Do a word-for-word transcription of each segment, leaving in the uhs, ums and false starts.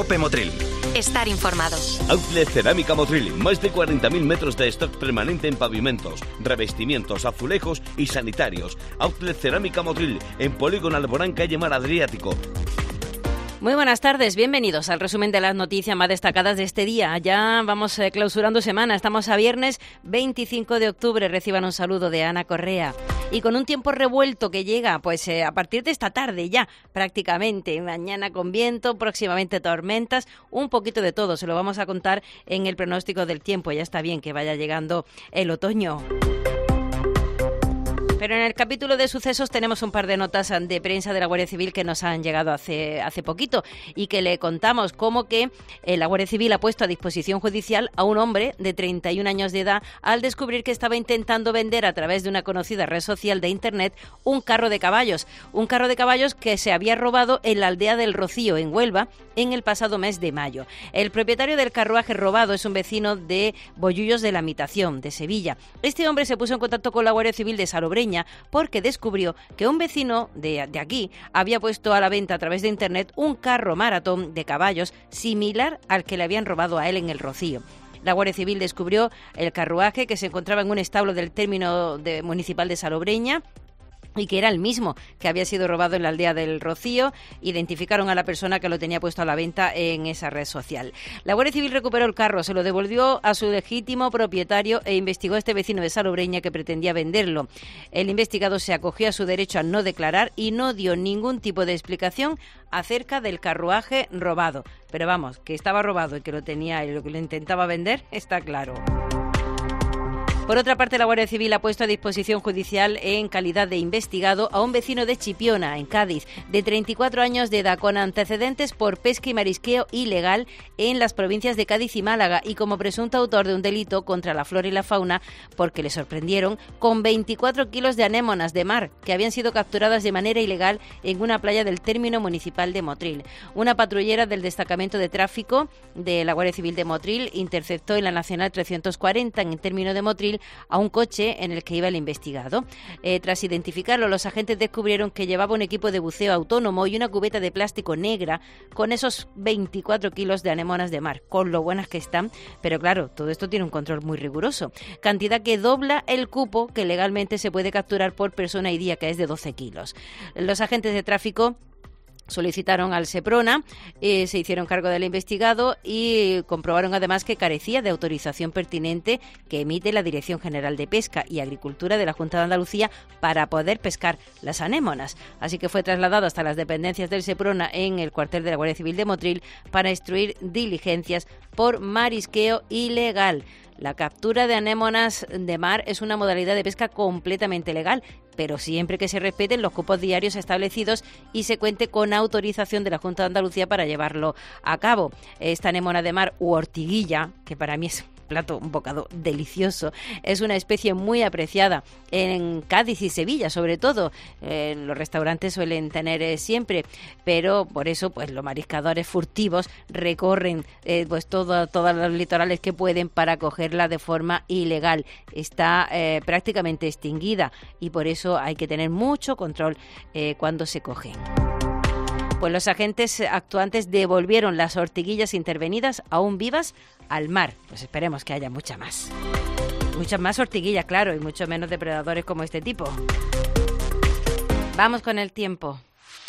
Cope Motril. Estar informado. Outlet Cerámica Motril. Más de cuarenta mil metros de stock permanente en pavimentos, revestimientos, azulejos y sanitarios. Outlet Cerámica Motril. En Polígono Alborán, calle Mar Adriático. Muy buenas tardes, bienvenidos al resumen de las noticias más destacadas de este día. Ya vamos eh, clausurando semana, estamos a viernes veinticinco de octubre. Reciban un saludo de Ana Correa. Y con un tiempo revuelto que llega pues eh, a partir de esta tarde ya prácticamente. Mañana con viento, próximamente tormentas, un poquito de todo. Se lo vamos a contar en el pronóstico del tiempo. Ya está bien que vaya llegando el otoño. Pero en el capítulo de sucesos tenemos un par de notas de prensa de la Guardia Civil que nos han llegado hace, hace poquito y que le contamos cómo que eh, la Guardia Civil ha puesto a disposición judicial a un hombre de treinta y un años de edad al descubrir que estaba intentando vender a través de una conocida red social de Internet un carro de caballos. Un carro de caballos que se había robado en la aldea del Rocío, en Huelva, en el pasado mes de mayo. El propietario del carruaje robado es un vecino de Bollullos de la Mitación, de Sevilla. Este hombre se puso en contacto con la Guardia Civil de Salobreña porque descubrió que un vecino de, de aquí había puesto a la venta a través de Internet un carro maratón de caballos similar al que le habían robado a él en el Rocío. La Guardia Civil descubrió el carruaje que se encontraba en un establo del término de, municipal de Salobreña y que era el mismo que había sido robado en la aldea del Rocío. Identificaron a la persona que lo tenía puesto a la venta en esa red social. La Guardia Civil recuperó el carro, se lo devolvió a su legítimo propietario e investigó a este vecino de Salobreña que pretendía venderlo. El investigado se acogió a su derecho a no declarar y no dio ningún tipo de explicación acerca del carruaje robado. Pero vamos, que estaba robado y que lo tenía y lo que lo intentaba vender está claro. Por otra parte, la Guardia Civil ha puesto a disposición judicial en calidad de investigado a un vecino de Chipiona, en Cádiz, de treinta y cuatro años de edad, con antecedentes por pesca y marisqueo ilegal en las provincias de Cádiz y Málaga y como presunto autor de un delito contra la flora y la fauna porque le sorprendieron con veinticuatro kilos de anémonas de mar que habían sido capturadas de manera ilegal en una playa del término municipal de Motril. Una patrullera del destacamento de tráfico de la Guardia Civil de Motril interceptó en la Nacional trescientos cuarenta, en el término de Motril, a un coche en el que iba el investigado. Eh, tras identificarlo, los agentes descubrieron que llevaba un equipo de buceo autónomo y una cubeta de plástico negra con esos veinticuatro kilos de anémonas de mar, con lo buenas que están, pero claro, todo esto tiene un control muy riguroso. Cantidad que dobla el cupo que legalmente se puede capturar por persona y día, que es de doce kilos. Los agentes de tráfico solicitaron al Seprona, eh, se hicieron cargo del investigado y comprobaron además que carecía de autorización pertinente que emite la Dirección General de Pesca y Agricultura de la Junta de Andalucía para poder pescar las anémonas. Así que fue trasladado hasta las dependencias del Seprona en el cuartel de la Guardia Civil de Motril para instruir diligencias por marisqueo ilegal. La captura de anémonas de mar es una modalidad de pesca completamente legal, pero siempre que se respeten los cupos diarios establecidos y se cuente con autorización de la Junta de Andalucía para llevarlo a cabo. Esta anémona de mar u ortiguilla, que para mí es plato, un bocado delicioso. Es una especie muy apreciada en Cádiz y Sevilla, sobre todo. Eh, los restaurantes suelen tener eh, siempre, pero por eso pues los mariscadores furtivos recorren eh, pues todo, todos los litorales que pueden para cogerla de forma ilegal. Está eh, prácticamente extinguida y por eso hay que tener mucho control eh, cuando se cogen. Pues los agentes actuantes devolvieron las ortiguillas intervenidas aún vivas al mar. Pues esperemos que haya mucha más. Muchas más ortiguillas, claro, y mucho menos depredadores como este tipo. Vamos con el tiempo.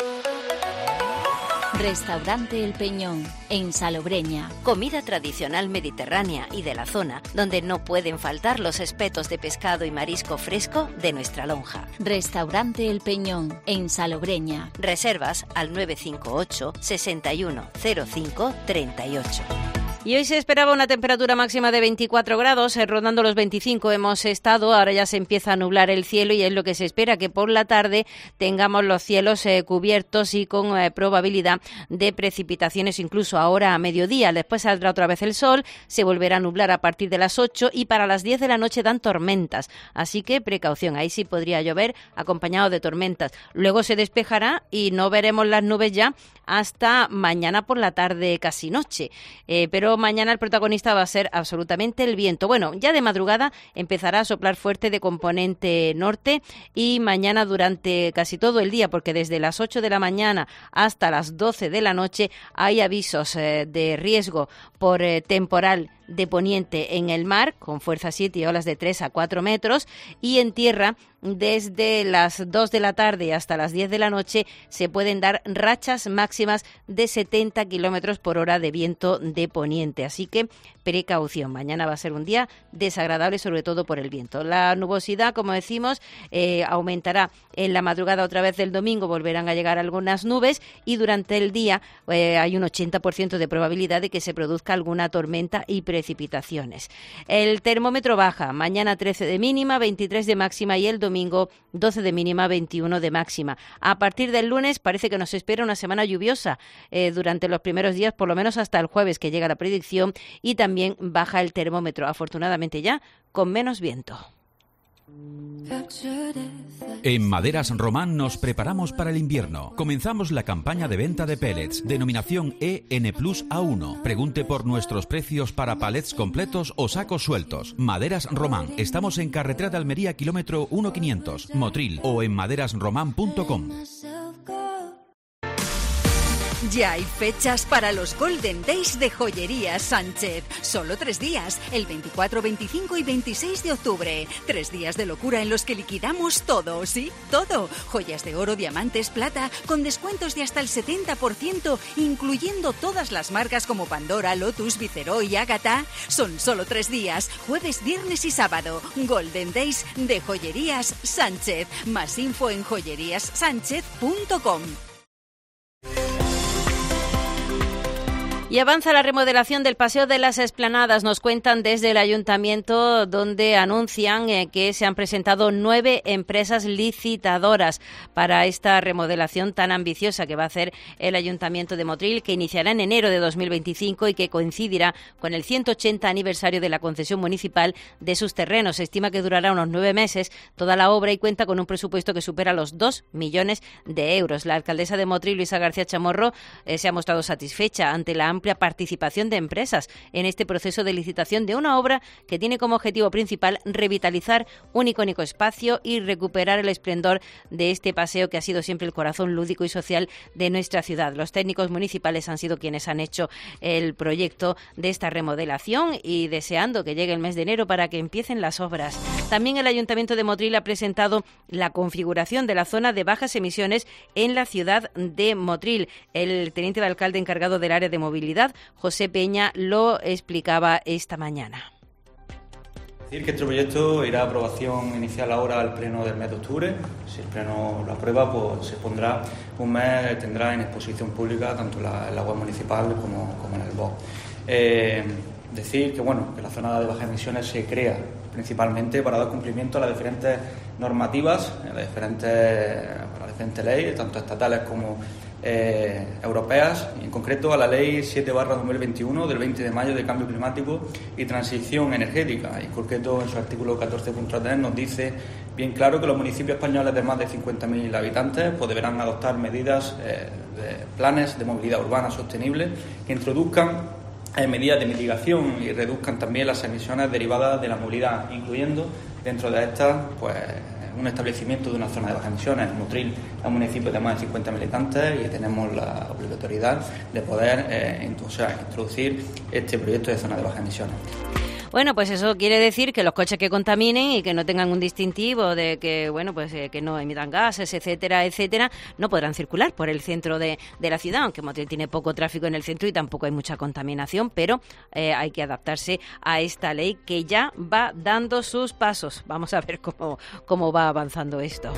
Restaurante El Peñón, en Salobreña. Comida tradicional mediterránea y de la zona, donde no pueden faltar los espetos de pescado y marisco fresco de nuestra lonja. Restaurante El Peñón, en Salobreña. Reservas al nueve cinco ocho, sesenta y uno, cero cinco, treinta y ocho. Y hoy se esperaba una temperatura máxima de veinticuatro grados, eh, rondando los veinticinco hemos estado, ahora ya se empieza a nublar el cielo y es lo que se espera, que por la tarde tengamos los cielos eh, cubiertos y con eh, probabilidad de precipitaciones incluso ahora a mediodía. Después saldrá otra vez el sol, se volverá a nublar a partir de las ocho y para las diez de la noche dan tormentas, así que precaución, ahí sí podría llover acompañado de tormentas. Luego se despejará y no veremos las nubes ya hasta mañana por la tarde, casi noche, eh, pero pero mañana el protagonista va a ser absolutamente el viento. Bueno, ya de madrugada empezará a soplar fuerte de componente norte y mañana durante casi todo el día, porque desde las ocho de la mañana hasta las doce de la noche hay avisos eh, de riesgo por eh, temporal de poniente en el mar, con fuerza siete y olas de tres a cuatro metros, y en tierra desde las dos de la tarde hasta las diez de la noche se pueden dar rachas máximas de setenta kilómetros por hora de viento de poniente. Así que precaución, mañana va a ser un día desagradable, sobre todo por el viento. La nubosidad, como decimos, eh, aumentará en la madrugada otra vez del domingo, volverán a llegar algunas nubes y durante el día eh, hay un ochenta por ciento de probabilidad de que se produzca alguna tormenta y precipitaciones. El termómetro baja, mañana trece de mínima, veintitrés de máxima y el domingo doce de mínima, veintiuno de máxima. A partir del lunes parece que nos espera una semana lluviosa eh, durante los primeros días, por lo menos hasta el jueves que llega la predicción, y también baja el termómetro, afortunadamente ya con menos viento. En Maderas Román nos preparamos para el invierno. Comenzamos la campaña de venta de pellets, denominación E N plus A uno. Pregunte por nuestros precios para palets completos o sacos sueltos. Maderas Román. Estamos en carretera de Almería, kilómetro uno quinientos, Motril, o en maderas román punto com. Ya hay fechas para los Golden Days de Joyerías Sánchez. Solo tres días, el veinticuatro, veinticinco y veintiséis de octubre. Tres días de locura en los que liquidamos todo, ¿sí? Todo. Joyas de oro, diamantes, plata, con descuentos de hasta el setenta por ciento, incluyendo todas las marcas como Pandora, Lotus, Viceroy y Ágata. Son solo tres días, jueves, viernes y sábado. Golden Days de Joyerías Sánchez. Más info en joyerías sánchez punto com. Y avanza la remodelación del Paseo de las Esplanadas. Nos cuentan desde el Ayuntamiento, donde anuncian eh, que se han presentado nueve empresas licitadoras para esta remodelación tan ambiciosa que va a hacer el Ayuntamiento de Motril, que iniciará en enero de dos mil veinticinco y que coincidirá con el ciento ochenta aniversario de la concesión municipal de sus terrenos. Se estima que durará unos nueve meses toda la obra y cuenta con un presupuesto que supera los dos millones de euros. La alcaldesa de Motril, Luisa García Chamorro, eh, se ha mostrado satisfecha ante la amplia participación de empresas en este proceso de licitación de una obra que tiene como objetivo principal revitalizar un icónico espacio y recuperar el esplendor de este paseo que ha sido siempre el corazón lúdico y social de nuestra ciudad. Los técnicos municipales han sido quienes han hecho el proyecto de esta remodelación y deseando que llegue el mes de enero para que empiecen las obras. También el Ayuntamiento de Motril ha presentado la configuración de la zona de bajas emisiones en la ciudad de Motril. El teniente de alcalde encargado del área de movilidad, José Peña, lo explicaba esta mañana. Decir que este proyecto irá a aprobación inicial ahora al pleno del mes de octubre. Si el pleno lo aprueba, pues se pondrá un mes, tendrá en exposición pública tanto la, en la web municipal como, como en el B O C. Eh, decir que bueno que la zona de bajas emisiones se crea principalmente para dar cumplimiento a las diferentes normativas, a las diferentes, a las diferentes leyes, tanto estatales como Eh, europeas, y en concreto a la Ley siete barra dos mil veintiuno del veinte de mayo de Cambio Climático y Transición Energética. Y en concreto en su artículo catorce punto tres nos dice bien claro que los municipios españoles de más de cincuenta mil habitantes pues deberán adoptar medidas, eh, de planes de movilidad urbana sostenible que introduzcan eh, medidas de mitigación y reduzcan también las emisiones derivadas de la movilidad, incluyendo dentro de estas pues un establecimiento de una zona de bajas emisiones. Motril es un municipio de más de cincuenta mil habitantes y tenemos la obligatoriedad de poder eh, o sea, introducir este proyecto de zona de bajas emisiones. Bueno, pues eso quiere decir que los coches que contaminen y que no tengan un distintivo de que, bueno, pues eh, que no emitan gases, etcétera, etcétera, no podrán circular por el centro de, de la ciudad, aunque Motril tiene poco tráfico en el centro y tampoco hay mucha contaminación, pero eh, hay que adaptarse a esta ley que ya va dando sus pasos. Vamos a ver cómo, cómo va avanzando esto.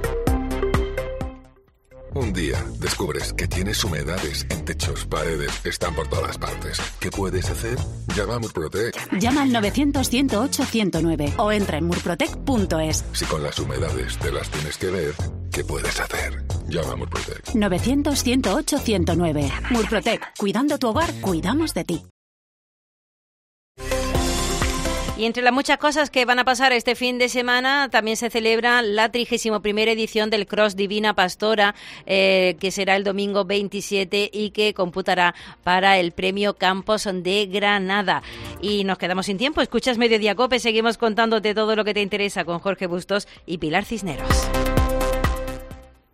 Un día descubres que tienes humedades en techos, paredes, están por todas partes. ¿Qué puedes hacer? Llama a Murprotec. Llama al novecientos, ciento ocho, ciento nueve o entra en murprotec punto es. Si con las humedades te las tienes que ver, ¿qué puedes hacer? Llama a Murprotec. novecientos, ciento ocho, ciento nueve. Murprotec. Cuidando tu hogar, cuidamos de ti. Y entre las muchas cosas que van a pasar este fin de semana, también se celebra la trigésima primera edición del Cross Divina Pastora, eh, que será el domingo veintisiete y que computará para el Premio Campos de Granada. Y nos quedamos sin tiempo. Escuchas Mediodía Cope, seguimos contándote todo lo que te interesa con Jorge Bustos y Pilar Cisneros.